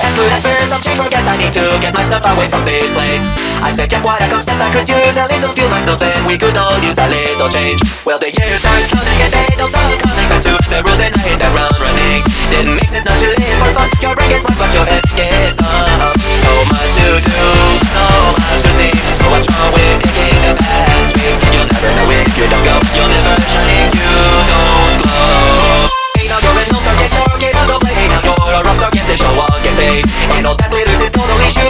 fast food, ask for some change for gas. I need to get myself away from this place. I said, Jack, what I concept, I could use a little fuel myself, and we could all use a little change. Well, the years start coming and they don't stop coming back to the rules, and I hit that ground running. Didn't make sense not to live for fun. Your brain gets smart, but your head gets numb. So much to do, so much to see. So what's wrong with taking the back streets? You'll never know if you don't go. You'll never shine if you don't glow. Ain't no going home, so get your get out, go play. Ain't no you're a rockstar, get the show on, get paid. And all that glitters is gold, only shoes